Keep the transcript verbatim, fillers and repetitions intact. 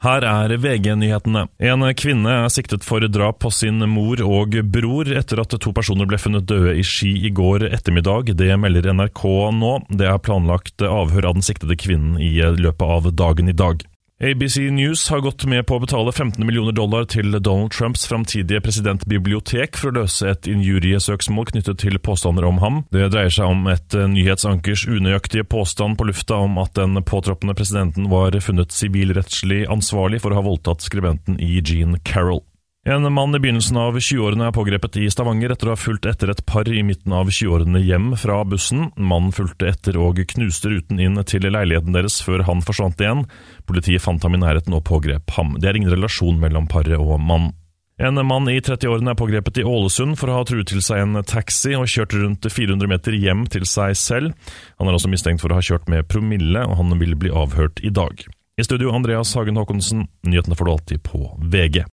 Her er V G-nyhetene. En kvinne er siktet for drap på sin mor og bror etter at to personer ble funnet døde i Ski i går ettermiddag. Det melder N R K nå. Det er planlagt avhør av den siktede kvinnen i løpet av dagen i dag. A B C News har gått med på å betale femten millioner dollar til Donald Trumps framtidige presidentbibliotek for å løse et injuriesøksmål knyttet til påstander om ham. Det dreier seg om et nyhetsankers unøyaktige påstand på lufta om at den påtroppende presidenten var funnet sivilrettslig ansvarlig for å ha voldtatt skribenten E. Jean Carroll. En mann i begynnelsen av tjueårene er pågrepet i Stavanger etter å ha fulgt etter et par i midten av tjueårene hjem fra bussen. Mannen fulgte etter og knuste ruten inn til leiligheten deres før han forsvant igjen. Politiet fant ham i nærheten og pågrep ham. Det er ingen relasjon mellom paret og mannen. En mann i trettiårene er pågrepet i Ålesund for å ha truet til seg en taxi og kjørt rundt fire hundre meter hjem til seg selv. Han er også mistenkt for å ha kjørt med promille, og han vil bli avhørt i dag. I studio Andreas Hagen Håkonsen, nyhetene får du alltid på V G.